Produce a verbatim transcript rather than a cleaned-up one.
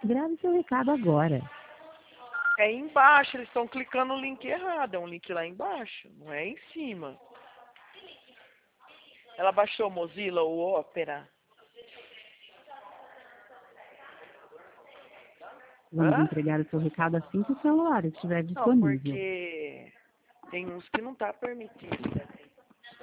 Grave seu recado agora. É embaixo, eles estão clicando no link errado. É um link lá embaixo, não é em cima. Ela baixou o Mozilla ou Opera? Vamos Hã? entregar o seu recado assim que o celular estiver Não, disponível. porque tem uns que não tá permitido.